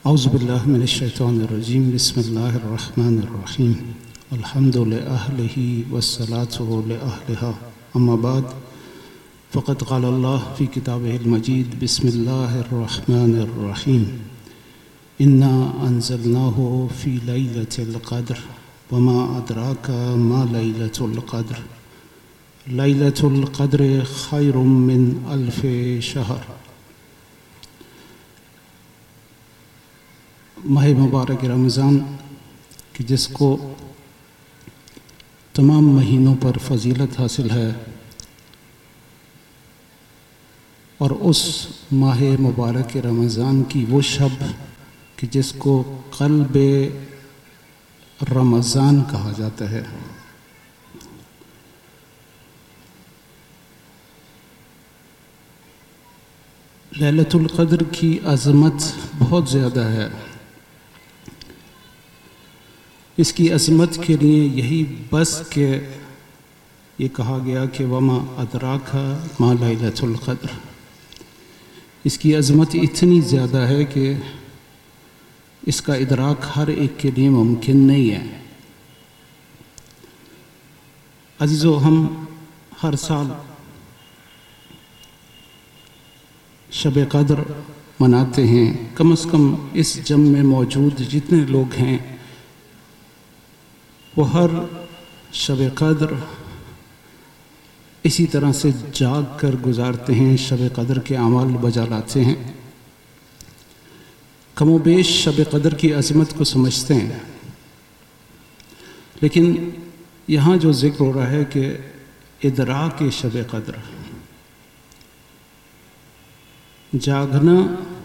أعوذ بالله من الشيطان الرجيم بسم الله الرحمن الرحيم الحمد لأهله والصلاة لأهلها أما بعد فقد قال الله في كتابه المجيد بسم الله الرحمن الرحيم إنا أنزلناه في ليلة القدر وما أدراك ما ليلة القدر ليلة القدر خير من 1000 شهر۔ ماہ مبارک رمضان کہ جس کو تمام مہینوں پر فضیلت حاصل ہے، اور اس ماہ مبارک رمضان کی وہ شب کہ جس کو قلب رمضان کہا جاتا ہے۔ لیلۃ القدر کی عظمت بہت زیادہ ہے۔ اس کی عظمت کے لیے یہی بس کہ یہ کہا گیا کہ وما ادراک ما لیلۃ القدر۔ اس کی عظمت اتنی زیادہ ہے کہ اس کا ادراک ہر ایک کے لیے ممکن نہیں ہے۔ عزیزو، ہم ہر سال شب قدر مناتے ہیں۔ کم از کم اس جم میں موجود جتنے لوگ ہیں وہ ہر شب قدر اسی طرح سے جاگ کر گزارتے ہیں، شب قدر کے اعمال بجا لاتے ہیں، کم و بیش شب قدر کی عظمت کو سمجھتے ہیں۔ لیکن یہاں جو ذکر ہو رہا ہے کہ ادراک شب قدر، جاگنا